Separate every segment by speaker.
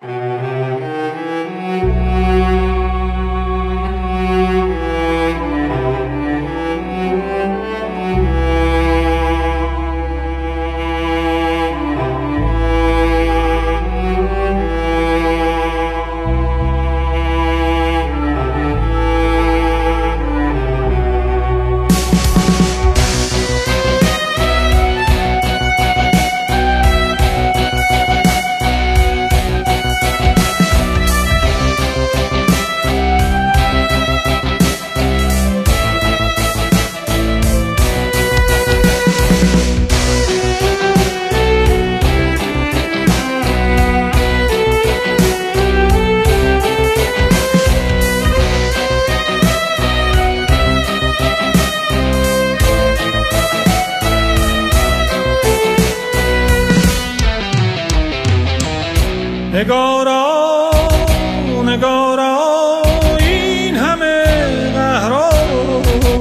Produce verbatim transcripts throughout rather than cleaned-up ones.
Speaker 1: نگارا نگارا این همه قهرا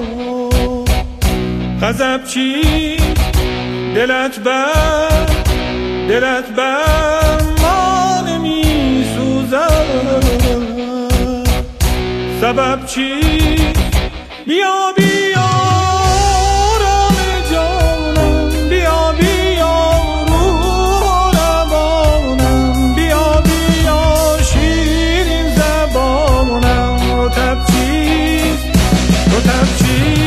Speaker 1: غضب چی دلت بر دلت بر ما نمی سوزد سبب چی بیا بیا رام جانم بیا بیا روح روانم بیا بیا شیرین زبانم رطب چیست رطب چیست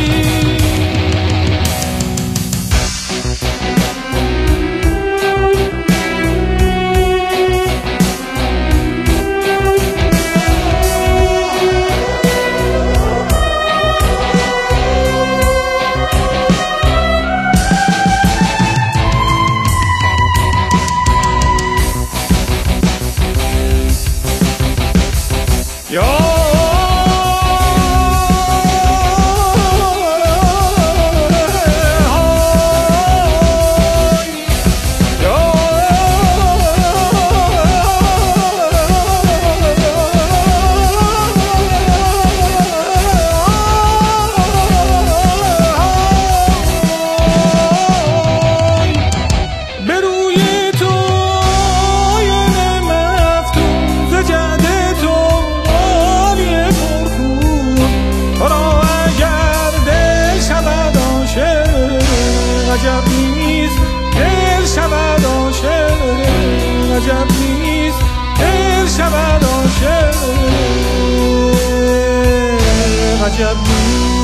Speaker 1: عجب نیست دل شود عاشق عجب نیست دل شود عاشق عجب نیست